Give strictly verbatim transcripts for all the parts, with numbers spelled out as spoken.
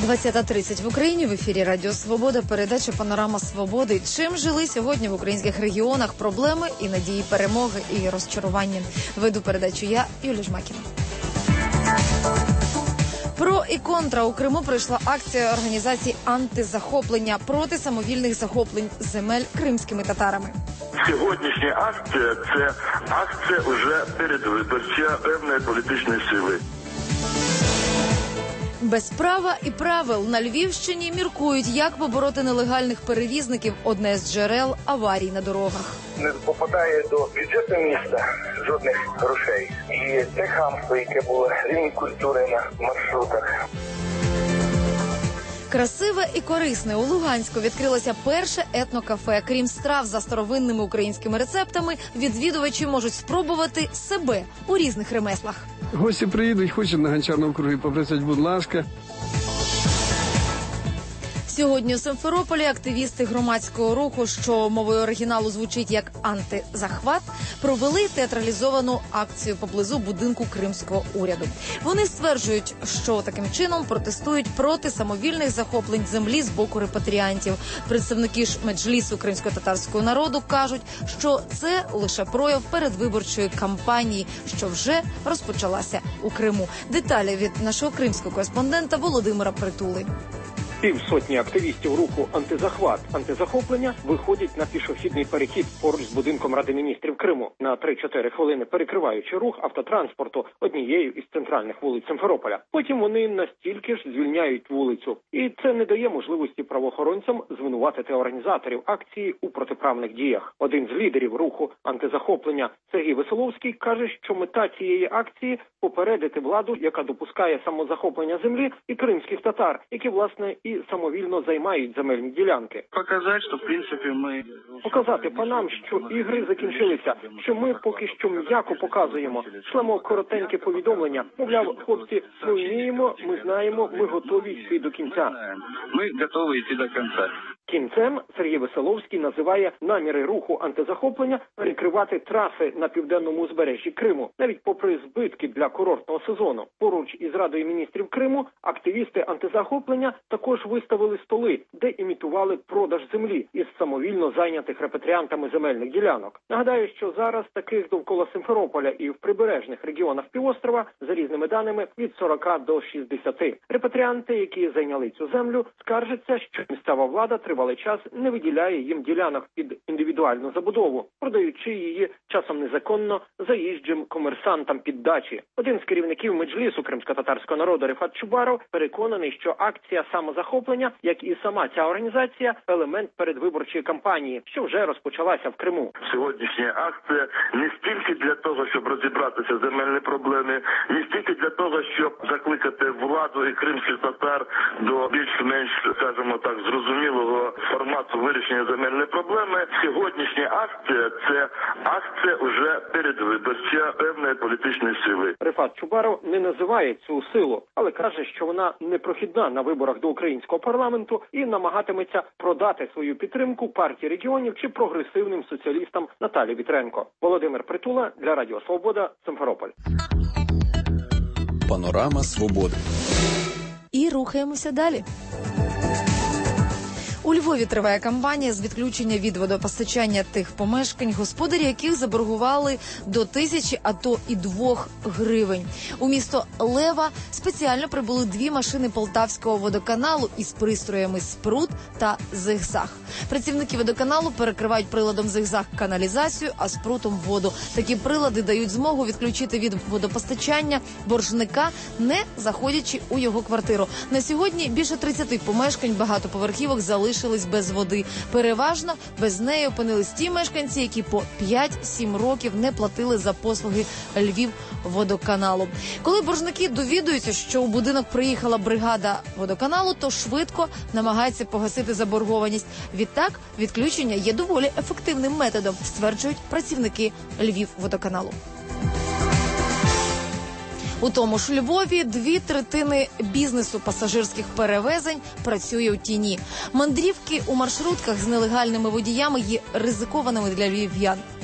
двадцята тридцять в Україні, в ефірі Радіо Свобода, передача «Панорама Свободи». Чим жили сьогодні в українських регіонах проблеми і надії перемоги і розчарування? Веду передачу я, Юлія Жмакіна. Про і контра. У Криму пройшла акція організації антизахоплення проти самовільних захоплень земель кримськими татарами. Сьогоднішня акція – це акція вже передвиборча певної політичної сили. Без права і правил на Львівщині міркують, як побороти нелегальних перевізників. Одне з джерел аварій на дорогах. Не попадає до бюджету міста жодних грошей. І те хамство, яке було, рівень культури на маршрутах. Красиве і корисне. У Луганську відкрилося перше етнокафе. Крім страв за старовинними українськими рецептами, відвідувачі можуть спробувати себе у різних ремеслах. Гості приїдуть, хочуть на Гончарному кругі попрацювати, будь ласка. Сьогодні у Симферополі активісти громадського руху, що мовою оригіналу звучить як «антизахват», провели театралізовану акцію поблизу будинку кримського уряду. Вони стверджують, що таким чином протестують проти самовільних захоплень землі з боку репатріантів. Представники ж меджлісу кримсько-татарського народу кажуть, що це лише прояв передвиборчої кампанії, що вже розпочалася у Криму. Деталі від нашого кримського кореспондента Володимира Притули. Півсотні активістів руху «Антизахват», «Антизахоплення» виходять на пішохідний перехід поруч з будинком Ради міністрів Криму на три-чотири хвилини, перекриваючи рух автотранспорту однією із центральних вулиць Симферополя. Потім вони настільки ж звільняють вулицю. І це не дає можливості правоохоронцям звинуватити організаторів акції у протиправних діях. Один з лідерів руху «Антизахоплення» Сергій Веселовський каже, що мета цієї акції – попередити владу, яка допускає самозахоплення землі, і кримських татар, які, власне, і самовільно займають земельні ділянки. Показати, що, в принципі, ми... Показати панам, що ігри закінчилися, що ми поки що м'яко показуємо. Шлемо коротеньке повідомлення. Мовляв, хлопці, ми вміємо, ми знаємо, ми готові йти до кінця. Ми готові йти до кінця. Кінцем Сергій Веселовський називає наміри руху «Антизахоплення» перекривати траси на південному узбережжі Криму, навіть попри збитки для курортного сезону. Поруч із Радою міністрів Криму активісти «Антизахоплення» також виставили столи, де імітували продаж землі із самовільно зайнятих репатріантами земельних ділянок. Нагадаю, що зараз таких довкола Симферополя і в прибережних регіонах півострова, за різними даними, від сорока до шістдесяти. Репатріанти, які зайняли цю землю, скаржаться, що місцева влада тривалий час не виділяє їм ділянок під індивідуальну забудову, продаючи її часом незаконно заїжджим комерсантам під дачі. Один з керівників меджлісу кримсько-татарського народу Рефат Чубаров переконаний, що акція самозахоплення, як і сама ця організація, елемент передвиборчої кампанії, що вже розпочалася в Криму. Сьогоднішня акція не стільки для того, щоб розібратися з земельні проблеми, не стільки для того, щоб закликати владу і кримських татар до більш-менш, скажімо так, зрозумілого формату вирішення земельної проблеми. Сьогоднішня акція – це акція вже передвиборча певної політичної сили. Рефат Чубаров не називає цю силу, але каже, що вона непрохідна на виборах до українського парламенту і намагатиметься продати свою підтримку партії регіонів чи прогресивним соціалістам Наталі Вітренко. Володимир Притула для Радіо Свобода, Симферополь. Панорама Свободи. І рухаємося далі. У Львові триває кампанія з відключення від водопостачання тих помешкань, господарі яких заборгували до тисячі, а то і двох гривень. У місто Лева спеціально прибули дві машини Полтавського водоканалу із пристроями «Спрут» та «Зигзаг». Працівники водоканалу перекривають приладом «Зигзаг» каналізацію, а «Спрутом» – воду. Такі прилади дають змогу відключити від водопостачання боржника, не заходячи у його квартиру. На сьогодні більше тридцяти помешкань багатоповерхівок залишились без води. Переважно без неї опинились ті мешканці, які по п'ять-сім років не платили за послуги Львівводоканалу. Коли боржники довідуються, що у будинок приїхала бригада водоканалу, то швидко намагаються погасити заборгованість. Відтак, відключення є доволі ефективним методом, стверджують працівники Львівводоканалу. У тому ж Львові дві третини бізнесу пасажирських перевезень працює у тіні. Мандрівки у маршрутках з нелегальними водіями є ризикованими для львів'ян.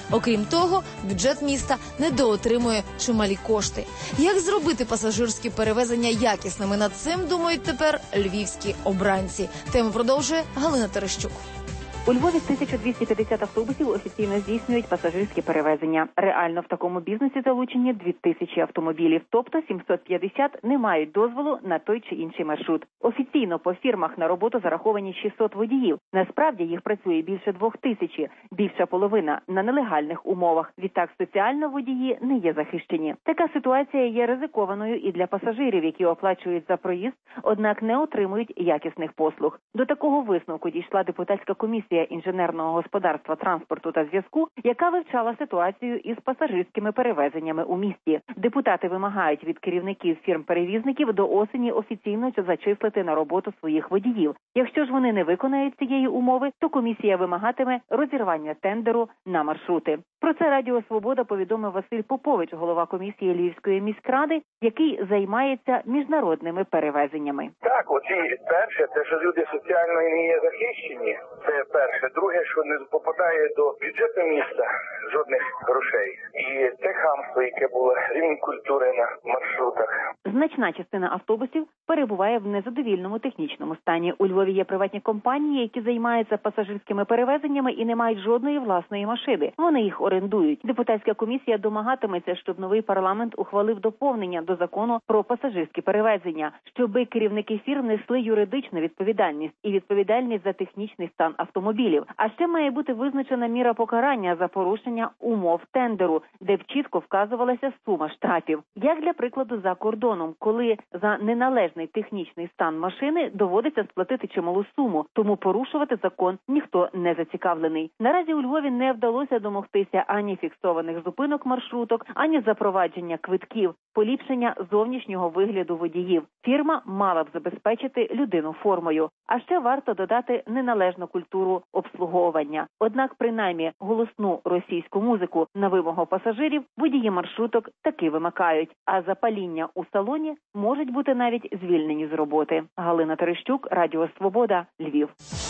Окрім того, бюджет міста недоотримує чималі кошти. Як зробити пасажирські перевезення якісними? Над цим думають тепер львівські обранці. Тему продовжує Галина Терещук. У Львові тисяча двісті п'ятдесят автобусів офіційно здійснюють пасажирські перевезення. Реально в такому бізнесі залучені дві тисячі автомобілів, тобто сімсот п'ятдесят не мають дозволу на той чи інший маршрут. Офіційно по фірмах на роботу зараховані шістсот водіїв. Насправді їх працює більше двох тисяч, більша половина на нелегальних умовах. Відтак соціально водії не є захищені. Така ситуація є ризикованою і для пасажирів, які оплачують за проїзд, однак не отримують якісних послуг. До такого висновку дійшла депутатська комісія інженерного господарства, транспорту та зв'язку, яка вивчала ситуацію із пасажирськими перевезеннями у місті. Депутати вимагають від керівників фірм-перевізників до осені офіційно зачислити на роботу своїх водіїв. Якщо ж вони не виконають цієї умови, то комісія вимагатиме розірвання тендеру на маршрути. Про це Радіо Свобода повідомив Василь Попович, голова комісії Львівської міськради, який займається міжнародними перевезеннями. Так, оці перше, те, що люди соціально не є захищені, це перше. Друге, що не попадає до бюджету міста жодних грошей. І те хамство, яке було, рівень культури на маршрутах. Значна частина автобусів перебуває в незадовільному технічному стані. У Львові є приватні компанії, які займаються пасажирськими перевезеннями і не мають жодної власної машини. Вони їх орендують. Депутатська комісія домагатиметься, щоб новий парламент ухвалив доповнення до закону про пасажирські перевезення, щоби керівники фірм несли юридичну відповідальність і відповідальність за технічний стан автомобілів. А ще має бути визначена міра покарання за порушення умов тендеру, де б чітко вказувалася сума штрафів. Як для прикладу за кордоном, коли за неналежний технічний стан машини доводиться сплатити чималу суму, тому порушувати закон ніхто не зацікавлений. Наразі у Львові не вдалося домогтися ані фіксованих зупинок маршруток, ані запровадження квитків, поліпшення зовнішнього вигляду водіїв. Фірма мала б забезпечити людину формою. А ще варто додати неналежну культуру обслуговування. Однак, принаймні, голосну російську музику на вимогу пасажирів водії маршруток таки вимикають, а за паління у салоні можуть бути навіть звільнені з роботи. Галина Терещук, Радіо Свобода, Львів.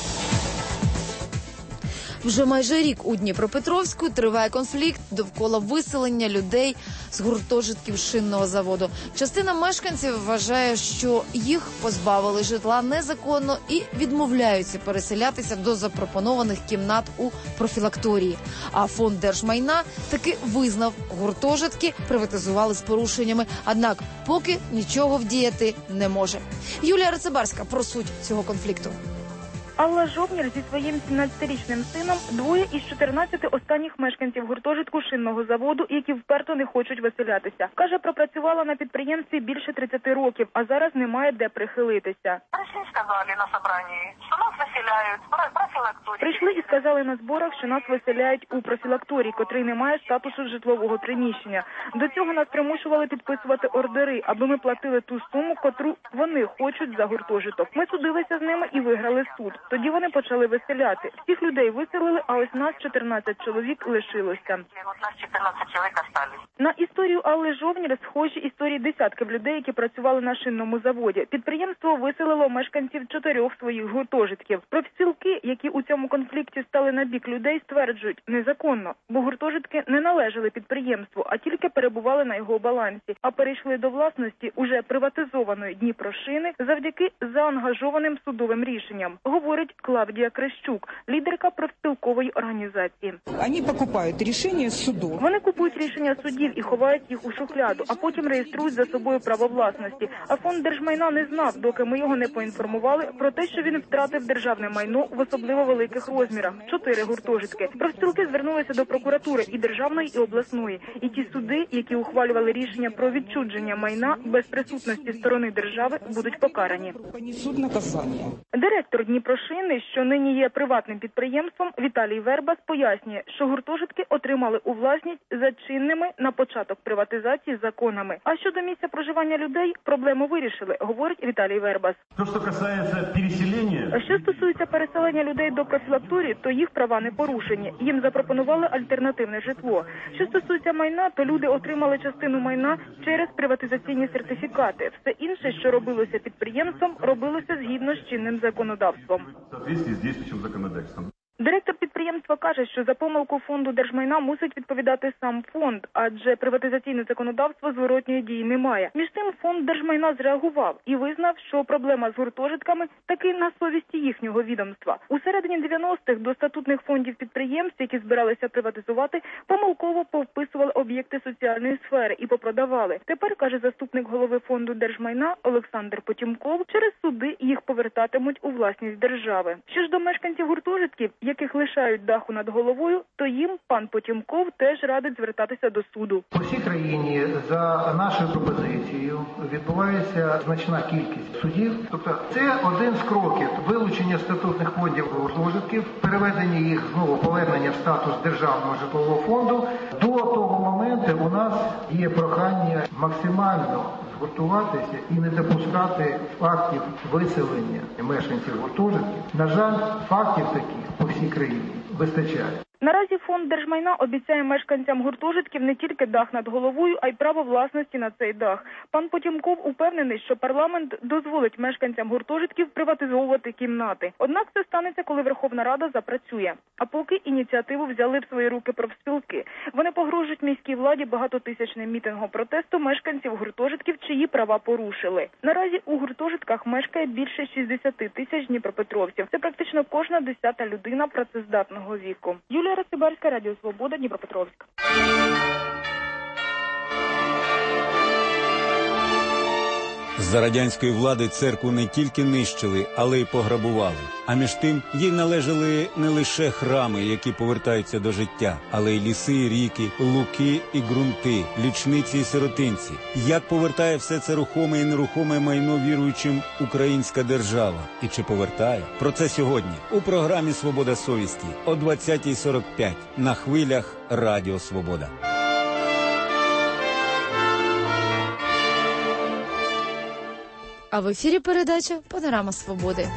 Вже майже рік у Дніпропетровську триває конфлікт довкола виселення людей з гуртожитків шинного заводу. Частина мешканців вважає, що їх позбавили житла незаконно і відмовляються переселятися до запропонованих кімнат у профілакторії. А фонд держмайна таки визнав, гуртожитки приватизували з порушеннями, однак поки нічого вдіяти не може. Юлія Рицебарська про суть цього конфлікту. Алла Жовнір зі своїм сімнадцятирічним сином – двоє із чотирнадцяти останніх мешканців гуртожитку шинного заводу, які вперто не хочуть виселятися. Каже, пропрацювала на підприємстві більше тридцяти років, а зараз немає де прихилитися. Прийшли і сказали на собранні, що нас виселяють в профілакторії. Прийшли і сказали на зборах, що нас виселяють у профілакторії, котрий не має статусу житлового приміщення. До цього нас примушували підписувати ордери, аби ми платили ту суму, котру вони хочуть за гуртожиток. Ми судилися з ними і виграли суд. Тоді вони почали виселяти. Всіх людей виселили, а ось нас чотирнадцять чоловік лишилося. От нас чотирнадцять чоловік остались. На історію Алли Жовнір схожі історії десятків людей, які працювали на шинному заводі. Підприємство виселило мешканців чотирьох своїх гуртожитків. Профспілки, які у цьому конфлікті стали на бік людей, стверджують – незаконно, бо гуртожитки не належали підприємству, а тільки перебували на його балансі, а перейшли до власності уже приватизованої Дніпрошини завдяки заангажованим судовим рішенням, говорить Клавдія Крещук, лідерка профспілкової організації. Вони покупають рішення суду. Вони купують рішення судів і ховають їх у шухляду, а потім реєструють за собою право власності. А фонд держмайна не знав, доки ми його не поінформували про те, що він втратив державне майно в особливо великих розмірах – чотири гуртожитки. Профспілки звернулися до прокуратури і державної, і обласної. І ті суди, які ухвалювали рішення про відчуження майна без присутності сторони держави, будуть покарані. Директор Дніпрошини, що нині є приватним підприємством, Віталій Вербас пояснює, що гуртожитки отримали у власність за чинними на початок приватизації законами. А щодо місця проживання людей, проблему вирішили, говорить Віталій Вербас. То, що касається переселення... Що стосується переселення людей до профілакторії, то їх права не порушені. Їм запропонували альтернативне житло. Що стосується майна, то люди отримали частину майна через приватизаційні сертифікати. Все інше, що робилося підприємством, робилося згідно з чинним законодавством. В соответствии з діючим законодавством. Директор підприємства каже, що за помилку фонду держмайна мусить відповідати сам фонд, адже приватизаційне законодавство зворотньої дії немає. Між тим, фонд держмайна зреагував і визнав, що проблема з гуртожитками таки на совісті їхнього відомства. У середині дев'яностих до статутних фондів підприємств, які збиралися приватизувати, помилково повписували об'єкти соціальної сфери і попродавали. Тепер, каже заступник голови фонду держмайна Олександр Потємков, через суди їх повертатимуть у власність держави. Що ж до мешканців гуртожитків, яких лишають даху над головою, то їм пан Потємков теж радить звертатися до суду. По всій країні за нашою пропозицією відбувається значна кількість судів. Тобто це один з кроків вилучення статутних фондів гуртожитків, переведення їх знову, повернення в статус державного житлового фонду. До того моменту у нас є прохання максимально згуртуватися і не допускати фактів виселення мешканців гуртожитків. На жаль, фактів таких по всій країні вистачає. Наразі фонд держмайна обіцяє мешканцям гуртожитків не тільки дах над головою, а й право власності на цей дах. Пан Потємков упевнений, що парламент дозволить мешканцям гуртожитків приватизовувати кімнати. Однак це станеться, коли Верховна Рада запрацює. А поки ініціативу взяли в свої руки профспілки. Вони погрожують міській владі багатотисячним мітингом протесту мешканців гуртожитків, чиї права порушили. Наразі у гуртожитках мешкає більше шістдесят тисяч дніпропетровців. Це практично кожна десята людина працездатного віку. Юлія Рацибарська, Радіо Свобода, Дніпропетровськ. За радянської влади церкву не тільки нищили, але й пограбували. А між тим, їй належали не лише храми, які повертаються до життя, але й ліси, ріки, луки і ґрунти, лічниці і сиротинці. Як повертає все це рухоме і нерухоме майно віруючим українська держава? І чи повертає? Про це сьогодні у програмі «Свобода совісті» о двадцятій сорок п'ять на хвилях Радіо Свобода. А в ефірі передача «Панорама Свободи».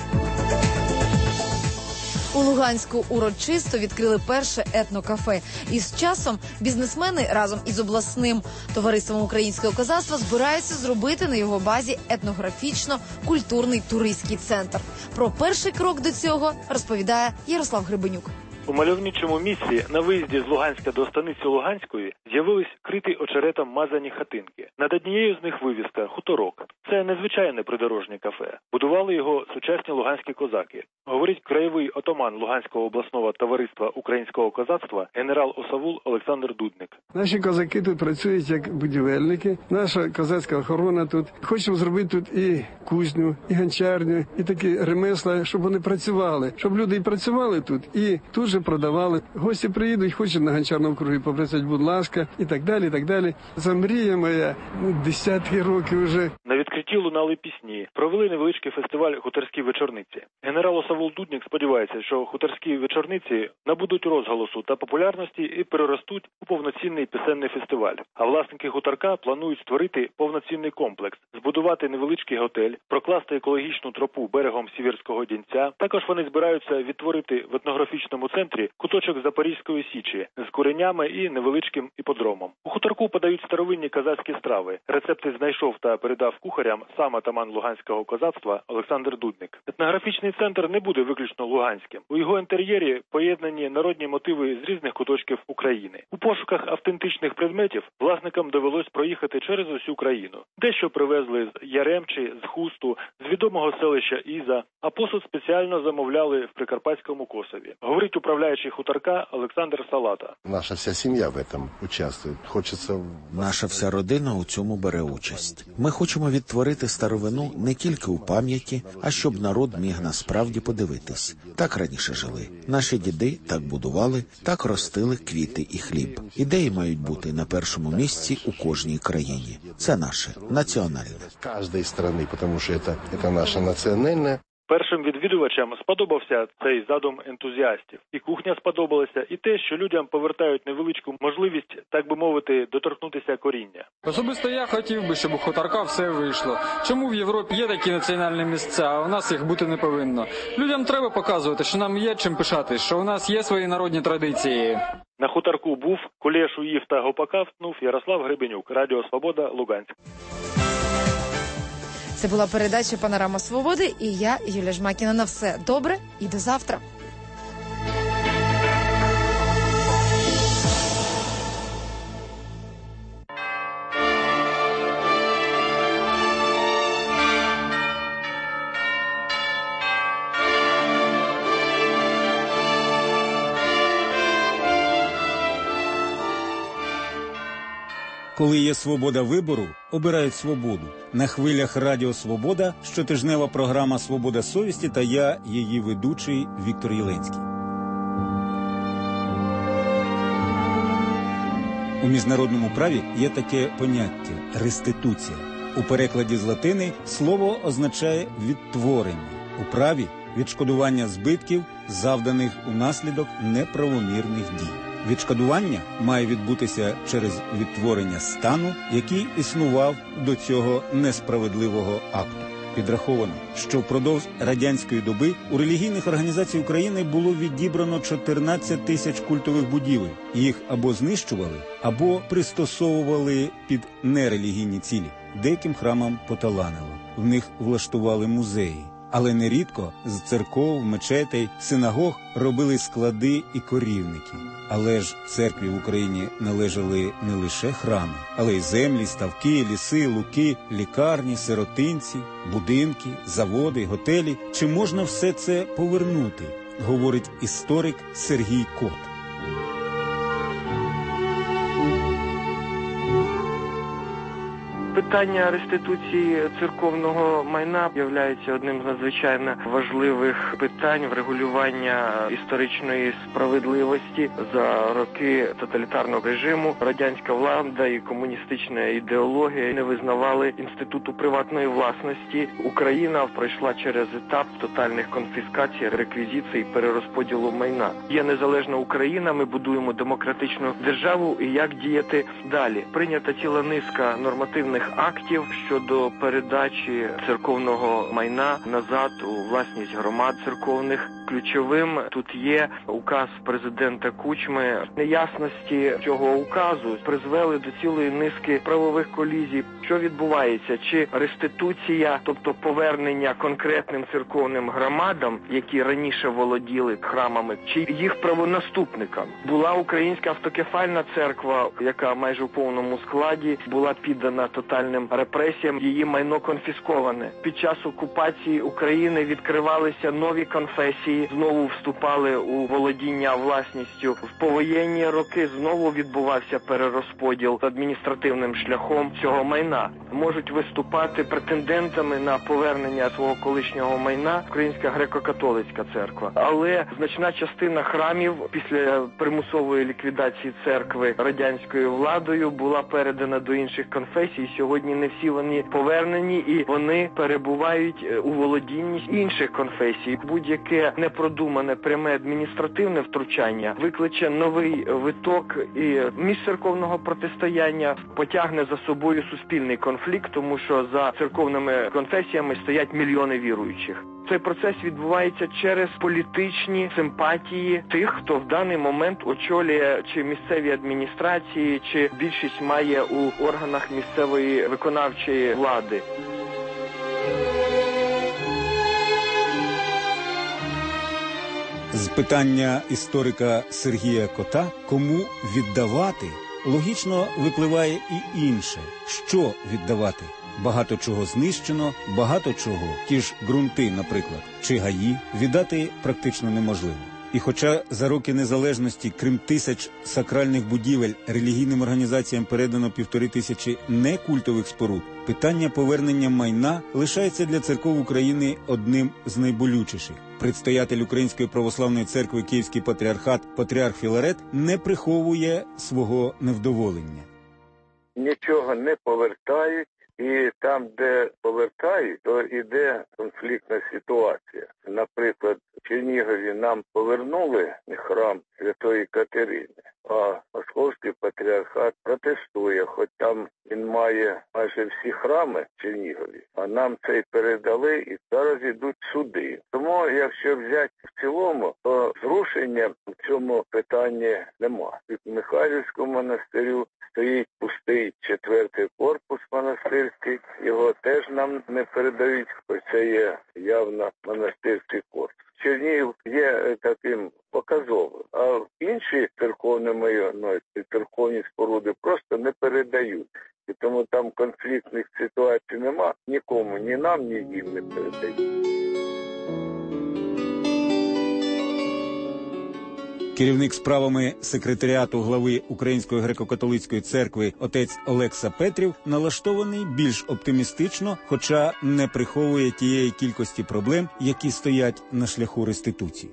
У Луганську урочисто відкрили перше етнокафе. І з часом бізнесмени разом із обласним товариством українського козацтва збираються зробити на його базі етнографічно-культурний туристський центр. Про перший крок до цього розповідає Ярослав Гребенюк. У мальовничому місці на виїзді з Луганська до станиці Луганської з'явились криті очеретом мазані хатинки. Над однією з них вивіска «Хуторок». Це незвичайне придорожнє кафе. Будували його сучасні луганські козаки. Говорить краєвий отаман Луганського обласного товариства українського козацтва генерал Осавул Олександр Дудник. Наші козаки тут працюють як будівельники. Наша козацька охорона тут. Хочемо зробити тут і кузню, і гончарню, і такі ремесла, щоб вони працювали. Щоб люди і працювали тут, і тут же продавали. Гості приїдуть, хочуть на гончарному округі попрацювати, будь ласка, і так далі, і так далі. Це мрія моя, ну, десятки років вже. На відкритті лунали пісні. Провели невеличкий фестиваль «Хуторські вечорниці». Генерал Осавул Дудник сподівається, що хуторські вечорниці набудуть розголосу та популярності і переростуть у повноцінний пісенний фестиваль. А власники хуторка планують створити повноцінний комплекс, збудувати невеличкий готель, прокласти екологічну тропу берегом Сіверського Дінця. Також вони збираються відтворити в етнографічному центрі куточок Запорізької Січі з куренями і невеличким іпподромом. У хуторку подають старовинні козацькі страви. Рецепти знайшов та передав кухарям сам атаман Луганського козацтва Олександр Дудник. Етнографічний центр не буде виключно луганським. У його інтер'єрі поєднані народні мотиви з різних куточків України. У пошуках автентичних предметів власникам довелось проїхати через усю країну. Дещо привезли з Яремчі, з Хусту, з відомого селища Іза, а посуд спеціально замовляли в Прикарпатському Косові. Говорить управляючий хуторка Олександр Салата. Наша вся сім'я в цьому участвує. Хочеться... Наша вся родина у цьому бере участь. Ми хочемо відтворити старовину не тільки у пам'яті, а щоб народ міг насправді подивитись. Так раніше жили. Наші діди так будували, так ростили квіти і хліб. Ідеї мають бути на першому місці у кожній країні. Це наше, національне. Кожної країни, тому що це, це наше національне. Першим відвідувачам сподобався цей задум ентузіастів. І кухня сподобалася, і те, що людям повертають невеличку можливість, так би мовити, доторкнутися коріння. Особисто я хотів би, щоб у хуторка все вийшло. Чому в Європі є такі національні місця, а у нас їх бути не повинно? Людям треба показувати, що нам є чим пишатись, що у нас є свої народні традиції. На хуторку був, кулешу їв та гопака втнув Ярослав Гребенюк, Радіо Свобода, Луганськ. Це була передача «Панорама Свободи» і я, Юлія Жмакіна. На все добре і до завтра. Коли є свобода вибору, обирають свободу. На хвилях Радіо Свобода щотижнева програма «Свобода совісті» та я, її ведучий Віктор Єленський. У міжнародному праві є таке поняття – реституція. У перекладі з латини слово означає «відтворення». У праві – відшкодування збитків, завданих унаслідок неправомірних дій. Відшкодування має відбутися через відтворення стану, який існував до цього несправедливого акту. Підраховано, що впродовж радянської доби у релігійних організацій України було відібрано чотирнадцять тисяч культових будівель. Їх або знищували, або пристосовували під нерелігійні цілі. Деяким храмам поталанило. В них влаштували музеї. Але нерідко з церков, мечетей, синагог робили склади і корівники. Але ж церкві в Україні належали не лише храми, але й землі, ставки, ліси, луки, лікарні, сиротинці, будинки, заводи, готелі. Чи можна все це повернути, говорить історик Сергій Кот. Питання реституції церковного майна є одним з надзвичайно важливих питань врегулювання історичної справедливості. За роки тоталітарного режиму радянська влада і комуністична ідеологія не визнавали інституту приватної власності. Україна пройшла через етап тотальних конфіскацій, реквізицій, перерозподілу майна. Є незалежна Україна, ми будуємо демократичну державу, і як діяти далі? Прийнята ціла низка нормативних актів щодо передачі церковного майна назад у власність громад церковних. Ключовим тут є указ президента Кучми. Неясності цього указу призвели до цілої низки правових колізій. Що відбувається? Чи реституція, тобто повернення конкретним церковним громадам, які раніше володіли храмами, чи їх правонаступникам? Була Українська автокефальна церква, яка майже у повному складі була піддана тотальним репресіям, її майно конфісковане. Під час окупації України відкривалися нові конфесії, знову вступали у володіння власністю. В повоєнні роки знову відбувався перерозподіл адміністративним шляхом цього майна. Можуть виступати претендентами на повернення свого колишнього майна Українська греко-католицька церква. Але значна частина храмів після примусової ліквідації церкви радянською владою була передана до інших конфесій. Сьогодні не всі вони повернені, і вони перебувають у володінні інших конфесій. Будь-яке непродумане пряме адміністративне втручання викличе новий виток і міжцерковного протистояння, потягне за собою суспільний конфлікт, тому що за церковними конфесіями стоять мільйони віруючих. Цей процес відбувається через політичні симпатії тих, хто в даний момент очолює чи місцеві адміністрації, чи більшість має у органах місцевої виконавчої влади. З питання історика Сергія Кота «Кому віддавати?» логічно випливає і інше. Що віддавати? Багато чого знищено, багато чого, ті ж ґрунти, наприклад, чи гаї, віддати практично неможливо. І хоча за роки незалежності, крім тисяч сакральних будівель, релігійним організаціям передано півтори тисячі некультових споруд, питання повернення майна лишається для церков України одним з найболючіших. Предстоятель Української православної церкви Київський патріархат, патріарх Філарет, не приховує свого невдоволення. Нічого не повертають. І там, де повертають, то іде конфліктна ситуація. Наприклад, в Чернігові нам повернули храм Святої Катерини, а Московський патріархат протестує, хоч там він має майже всі храми в Чернігові, а нам цей передали і зараз йдуть суди. Тому, якщо взяти в цілому, то зрушення в цьому питанні нема. Від Михайлівського монастирю стоїть пустий четвертий корпус монастирський, його теж нам не передають, хоч це є явно монастирський корпус. Чернігів є таким показовим, а інші церковні майно, церковні споруди просто не передають. І тому там конфліктних ситуацій нема, нікому, ні нам, ні їм не передають. Керівник справами секретаріату глави Української греко-католицької церкви отець Олекса Петрів налаштований більш оптимістично, хоча не приховує тієї кількості проблем, які стоять на шляху реституції.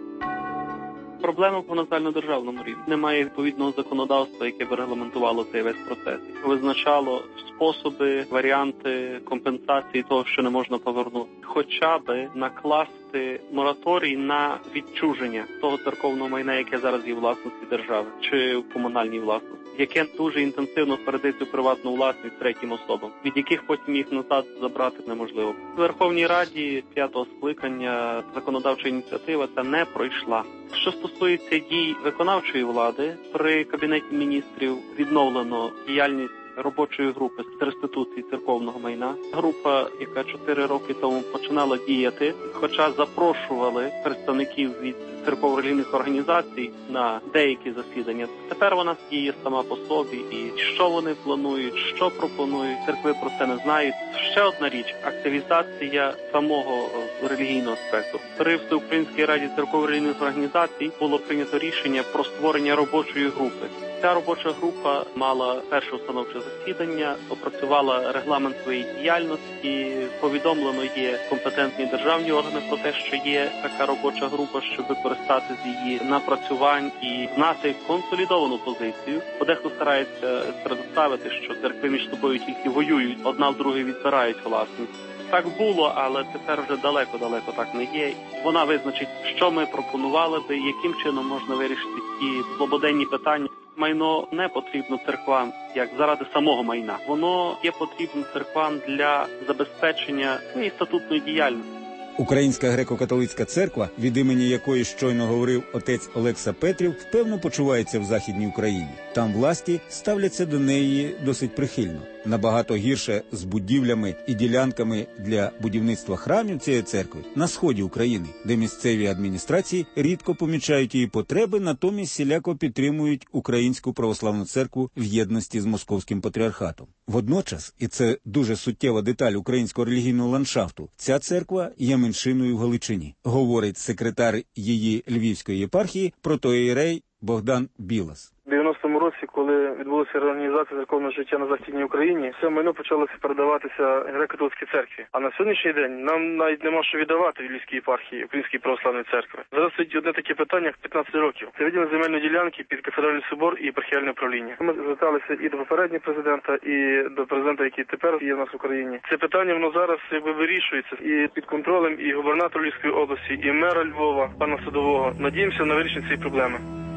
Проблема по загальнодержавному рівні. Немає відповідного законодавства, яке б регламентувало цей весь процес. Визначало способи, варіанти компенсації того, що не можна повернути. Хоча б накласти мораторій на відчуження того церковного майна, яке зараз є власності держави чи в комунальній власності, яке дуже інтенсивно передається у приватну власність третім особам, від яких потім їх назад забрати неможливо. В Верховній Раді п'ятого скликання законодавча ініціатива та не пройшла. Що стосується дій виконавчої влади, при Кабінеті міністрів відновлено діяльність робочої групи з реституції церковного майна. Група, яка чотири роки тому починала діяти, хоча запрошували представників від церковно-релігійних організацій на деякі засідання. Тепер вона діє сама по собі, і що вони планують, що пропонують, церкви про це не знають. Ще одна річ – активізація самого релігійного аспекту. При Всеукраїнській раді церковно-релігійних організацій було прийнято рішення про створення робочої групи. Ця робоча група мала перше установче засідання, опрацювала регламент своєї діяльності, повідомлено є компетентні державні органи про те, що є така робоча група, щоб використати з її напрацювань і знати консолідовану позицію. Подехто старається представити, що церкви між собою тільки воюють, одна в другій відбирають власність. Так було, але тепер вже далеко-далеко так не є. Вона визначить, що ми пропонували би, яким чином можна вирішити ті злободенні питання. Майно не потрібно церквам як заради самого майна. Воно є потрібно церквам для забезпечення своєї статутної діяльності. Українська греко-католицька церква, від імені якої щойно говорив отець Олекса Петрів, впевно почувається в Західній Україні. Там власті ставляться до неї досить прихильно. Набагато гірше з будівлями і ділянками для будівництва храмів цієї церкви на сході України, де місцеві адміністрації рідко помічають її потреби, натомість всіляко підтримують Українську православну церкву в єдності з Московським патріархатом. Водночас, і це дуже суттєва деталь українського релігійного ландшафту, ця церква є меншиною в Галичині, говорить секретар її Львівської єпархії протоієрей Богдан Білас. У дев'яностому році, коли відбулася реорганізація церковного життя на Західній Україні, все майно почалося передаватися греко-католицькій церкві. А на сьогоднішній день нам навіть нема що віддавати в Львівській єпархії, Українській православної церкви. Зараз стоїть одне таке питання – п'ятнадцять років. Це виділення земельної ділянки під кафедральний собор і епархіальне управління. Ми зверталися і до попереднього президента, і до президента, який тепер є в нас в Україні. Це питання, воно зараз якби вирішується і під контролем і губернатора Львівської області, і мера Львова, пана Садового. Надіємося на вирішення цієї проблеми.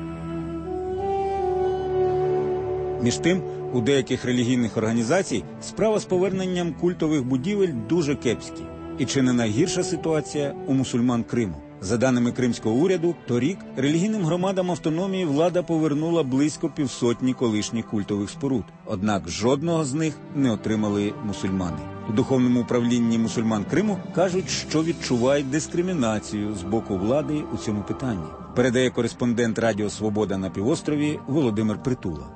Між тим, у деяких релігійних організацій справа з поверненням культових будівель дуже кепські. І чи не найгірша ситуація у мусульман Криму? За даними кримського уряду, торік релігійним громадам автономії влада повернула близько півсотні колишніх культових споруд. Однак жодного з них не отримали мусульмани. У духовному управлінні мусульман Криму кажуть, що відчувають дискримінацію з боку влади у цьому питанні. Передає кореспондент Радіо Свобода на півострові Володимир Притула.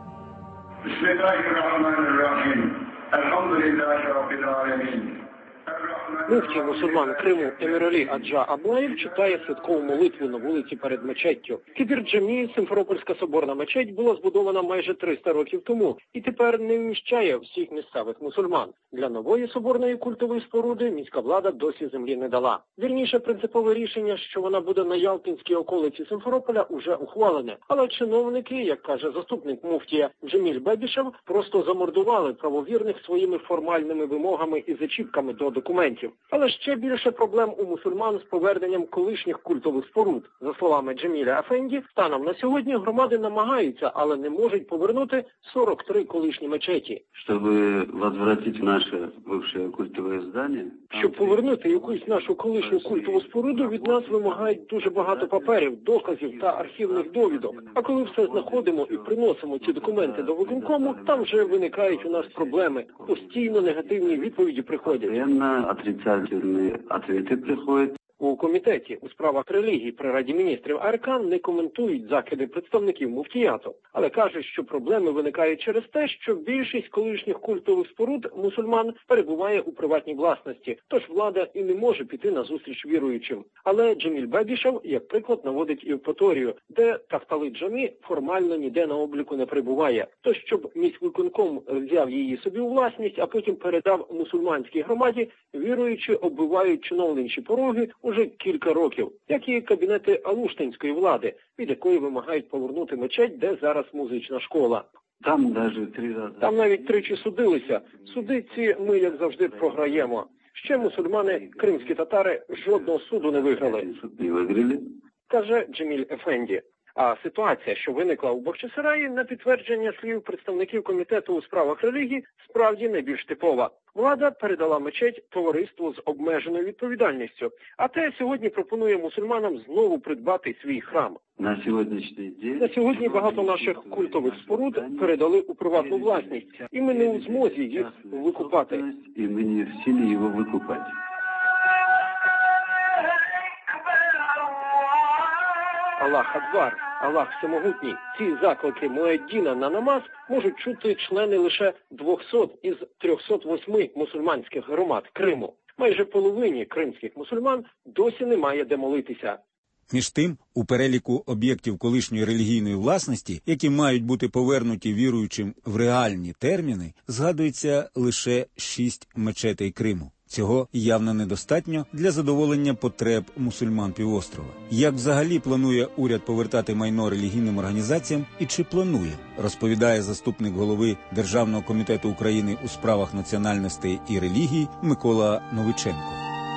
Муфтій мусульман Криму Емір Аджа Аблаєв читає святкову молитву на вулиці перед мечеттю. Кібір-Джамі, Симферопольська соборна мечеть, була збудована майже триста років тому і тепер не вміщає всіх місцевих мусульман. Для нової соборної культової споруди міська влада досі землі не дала. Вірніше, принципове рішення, що вона буде на Ялтинській околиці Симферополя, уже ухвалене. Але чиновники, як каже заступник муфтія Джеміль Бебішев, просто замордували правовірних своїми формальними вимогами і зачіпками до документів. Але ще більше проблем у мусульман з поверненням колишніх культових споруд. За словами Джеміля Афенді, станом на сьогодні громади намагаються, але не можуть повернути сорок три колишні мечеті. Щоб возвратити наше бувше культове здання. Щоб повернути якусь нашу колишню культову споруду, від нас вимагають дуже багато паперів, доказів та архівних довідок. А коли все знаходимо і приносимо ці документи до виконкому, там вже виникають у нас проблеми. Постійно негативні відповіді приходять. Отрицательные ответы приходят. У комітеті у справах релігії при Раді міністрів Аркан не коментують закиди представників муфтіяту, але кажуть, що проблеми виникають через те, що більшість колишніх культових споруд мусульман перебуває у приватній власності, тож влада і не може піти на зустріч віруючим. Але Джеміль Бебішев, як приклад, наводить Євпаторію, де Тахтали Джамі формально ніде на обліку не перебуває. Тож, щоб міськвиконком взяв її собі у власність, а потім передав мусульманській громаді, віруючі оббивають чиновничі пороги уже кілька років, як і кабінети алуштинської влади, від якої вимагають повернути мечеть, де зараз музична школа. Там навіть три рази. Там навіть тричі судилися. Суди ці ми, як завжди, програємо. Ще мусульмани, кримські татари, жодного суду не виграли, каже Джеміль Ефенді. А ситуація, що виникла у Бахчисараї, на підтвердження слів представників комітету у справах релігії, справді найбільш типова. Влада передала мечеть товариству з обмеженою відповідальністю, а те сьогодні пропонує мусульманам знову придбати свій храм. На сьогоднішній день на сьогодні багато наших культових споруд передали у приватну власність, і ми не у змозі їх викупати. І ми не в силі його викупати. Аллах Акбар, Аллах Всемогутній. Ці заклики муеддіна на намаз можуть чути члени лише двохсот із трьохсот восьми мусульманських громад Криму. Майже половині кримських мусульман досі немає де молитися. Між тим, у переліку об'єктів колишньої релігійної власності, які мають бути повернуті віруючим в реальні терміни, згадується лише шість мечетей Криму. Цього явно недостатньо для задоволення потреб мусульман півострова. Як взагалі планує уряд повертати майно релігійним організаціям і чи планує, розповідає заступник голови Державного комітету України у справах національностей і релігії Микола Новиченко.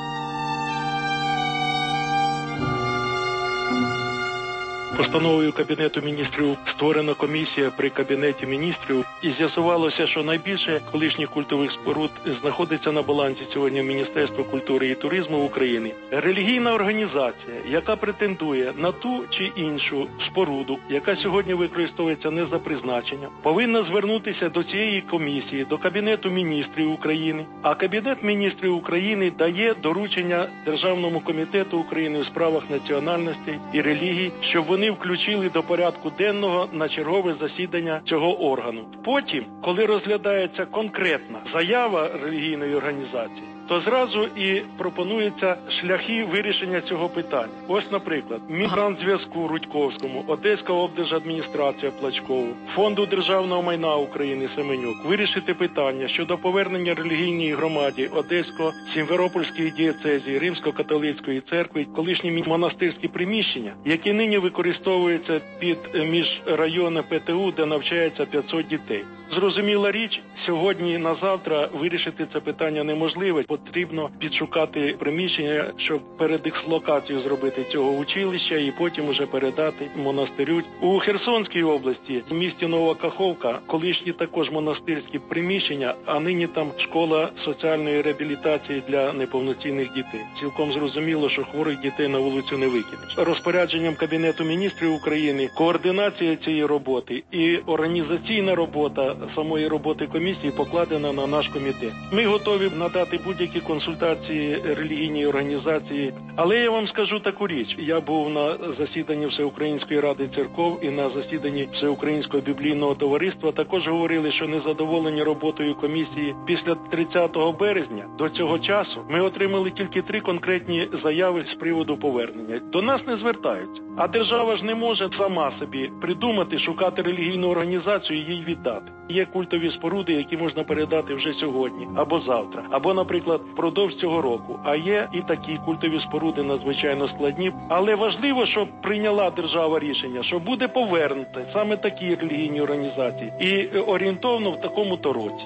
Постановою Кабінету міністрів створена комісія при Кабінеті міністрів, і з'ясувалося, що найбільше колишніх культових споруд знаходиться на балансі сьогодні Міністерства культури і туризму України. Релігійна організація, яка претендує на ту чи іншу споруду, яка сьогодні використовується не за призначенням, повинна звернутися до цієї комісії, до Кабінету міністрів України. А Кабінет міністрів України дає доручення Державному комітету України у справах національностей і релігій, щоб вони включили до порядку денного на чергове засідання цього органу. Потім, коли розглядається конкретна заява релігійної організації, то зразу і пропонуються шляхи вирішення цього питання. Ось, наприклад, Мінтрансзв'язку Рудьковському, Одеська облдержадміністрація Плачкову, Фонду державного майна України Семенюк вирішити питання щодо повернення релігійній громаді Одеського, Сімферопольської дієцезії, Римсько-католицької церкви, колишні монастирські приміщення, які нині використовуються під міжрайонне ПТУ, де навчається п'ятсот дітей. Зрозуміла річ, сьогодні на завтра вирішити це питання неможливо. Потрібно підшукати приміщення, щоб передислокацію зробити цього училища і потім уже передати монастирю. У Херсонській області, в місті Нова Каховка, колишні також монастирські приміщення, а нині там школа соціальної реабілітації для неповноцінних дітей. Цілком зрозуміло, що хворих дітей на вулицю не викинеш. Розпорядженням Кабінету міністрів України координація цієї роботи і організаційна робота самої роботи комісії покладена на наш комітет. Ми готові надати будь-які консультації релігійній організації, але я вам скажу таку річ. Я був на засіданні Всеукраїнської ради церков і на засіданні Всеукраїнського біблійного товариства. Також говорили, що незадоволені роботою комісії після тридцятого березня до цього часу ми отримали тільки три конкретні заяви з приводу повернення. До нас не звертаються. А держава ж не може сама собі придумати, шукати релігійну організацію і їй віддати. Є культові споруди, які можна передати вже сьогодні, або завтра, або, наприклад, впродовж цього року. А є і такі культові споруди надзвичайно складні. Але важливо, щоб прийняла держава рішення, що буде повернуто саме такі релігійні організації. І орієнтовно в такому-то році.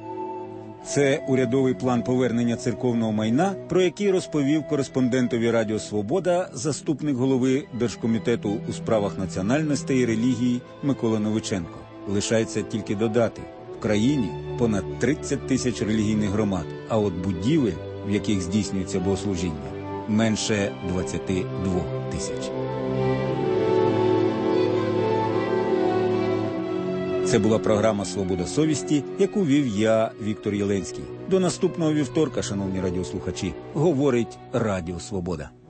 Це урядовий план повернення церковного майна, про який розповів кореспондентові Радіо Свобода заступник голови Держкомітету у справах національностей і релігії Микола Новиченко. Лишається тільки додати, в країні понад тридцять тисяч релігійних громад, а от будівель, в яких здійснюється богослужіння, менше двадцяти двох тисяч. Це була програма «Свобода совісті», яку вів я, Віктор Єленський. До наступного вівторка, шановні радіослухачі, говорить Радіо Свобода.